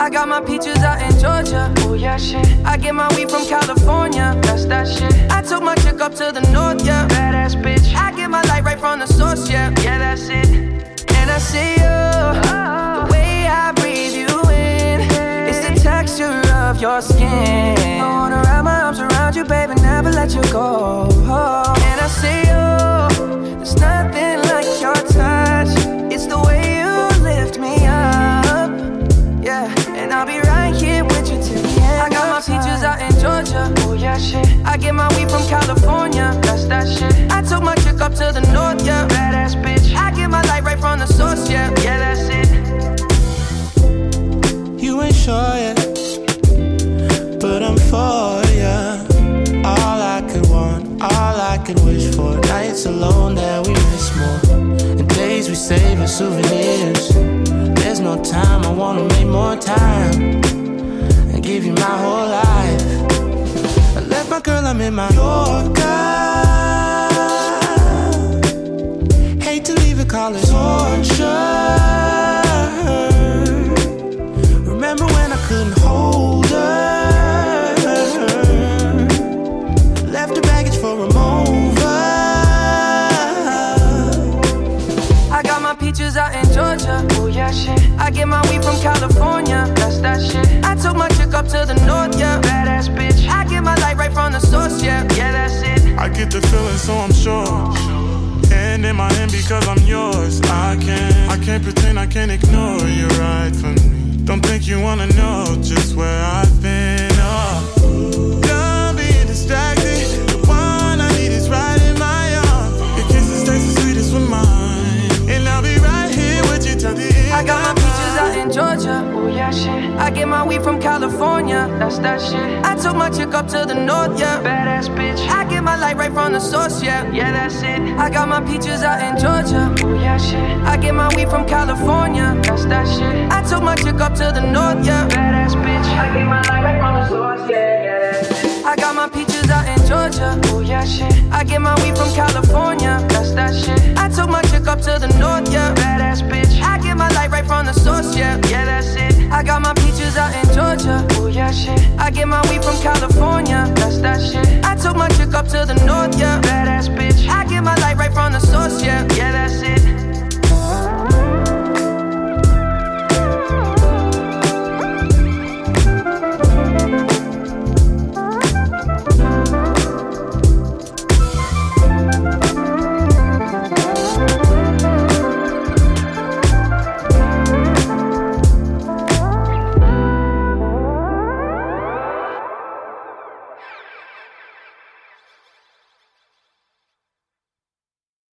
I got my peaches out in Georgia. Oh yeah, shit. I get my weed from California. That's that shit. I took my chick up to the north, yeah. Badass bitch. I get my light right from the source, yeah. Yeah, that's it. And I see you, the way I breathe you in. It's the texture of your skin. I wanna wrap my arms around you, baby, never let you go. And I see you, there's nothing like your touch. It's the way you lift me up, yeah. And I'll be right here with you till the end. I got my peaches out in Georgia. Oh yeah, shit. I get my weed from California. That's that shit. I took my chick up to the north, yeah. Badass bitch. I get my light right from the source, yeah. Yeah, that's it. You ain't sure yet, but I'm for ya. All I could want, all I could wish for. Nights alone that we miss more, and days we save as souvenirs. There's no time, I wanna make more time and give you my whole life. I left my girl, I'm in my Yorker. Hate to leave it, call it torture. Remember when I couldn't hold her? Left her baggage for a mover. I got my peaches out in Georgia. Oh yeah, shit. I get my weed from California. That's that shit. I took my chick up to the north, yeah. Badass bitch. I get my light right from the source, yeah. Yeah, that's it. I get the feeling, so I'm sure. And in my hand because I'm yours. I can't pretend, I can't ignore you right from me. Don't think you wanna know just where I've been. Oh, done being distracted. The one I need is right in my arms. Your kisses taste the sweetest with mine, and I'll be right here with you till the end. I got my peaches out in Georgia. Oh yeah, shit. I get my weed from California. That's that shit. I took my chick up to the north, yeah. Badass bitch. I get my light right from the source, yeah. Yeah, that's it. I got my peaches out in Georgia. Oh yeah, shit. I get my weed from California. That's that shit. I took my chick up to the north, yeah. Badass bitch. I get my light right from the source, yeah. Yeah, that's it. I got my peaches out in Georgia. Oh yeah, shit. I get my weed from California. That's that shit. I took my chick up to the north, yeah. Badass bitch. I get my light right from the source, yeah. Yeah, that's it. I got my peaches out in Georgia. Oh yeah, shit. I get my weed from California. That's that shit. I took my chick up to the north, yeah.